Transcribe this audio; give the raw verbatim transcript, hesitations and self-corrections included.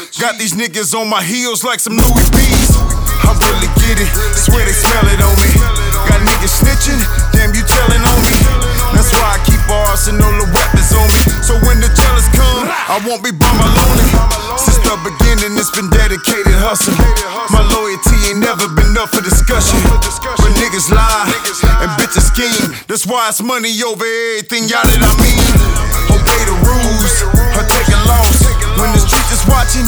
Got these niggas on my heels like some Louis V's. I really get it, swear they smell it on me. Got niggas snitching, damn you telling on me. That's why I keep all arsenal of weapons on me. So when the jealous come, I won't be by my lonely. Since the beginning, it's been dedicated hustle. My loyalty ain't never been up for discussion. But niggas lie and bitches scheme. That's why it's money over everything, y'all that I mean. Obey the rules or take a loss. When the streets is watching,